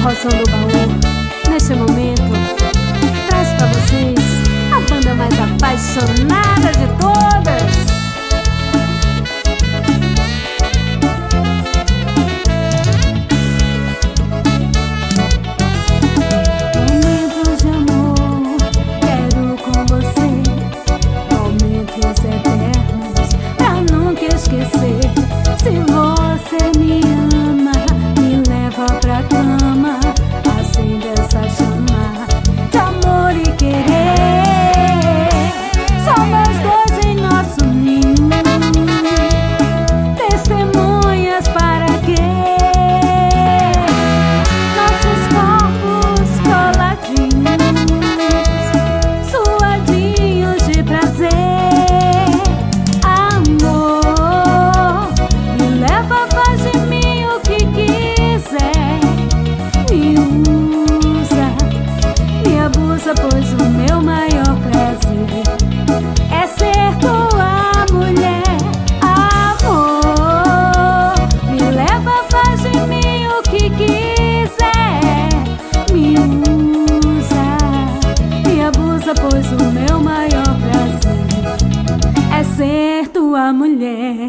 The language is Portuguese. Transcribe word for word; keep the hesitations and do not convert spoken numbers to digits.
Som do Baú, neste momento, traz pra vocês a banda mais apaixonada de todas. Momentos de amor, quero com você, momentos eternos, pra nunca esquecer. Se você me ama, me leva pra cama, acende essa chama de amor e querer. Só nós dois em nosso ninho, testemunhas para quê? Nossos corpos coladinhos, suadinhos de prazer. Amor, me leva, faz de mim o que quiser. Me usa, me abusa, pois o meu maior prazer é ser tua mulher. Amor, me leva, faz de mim o que quiser. Me usa, me abusa, pois o meu maior prazer é ser tua mulher.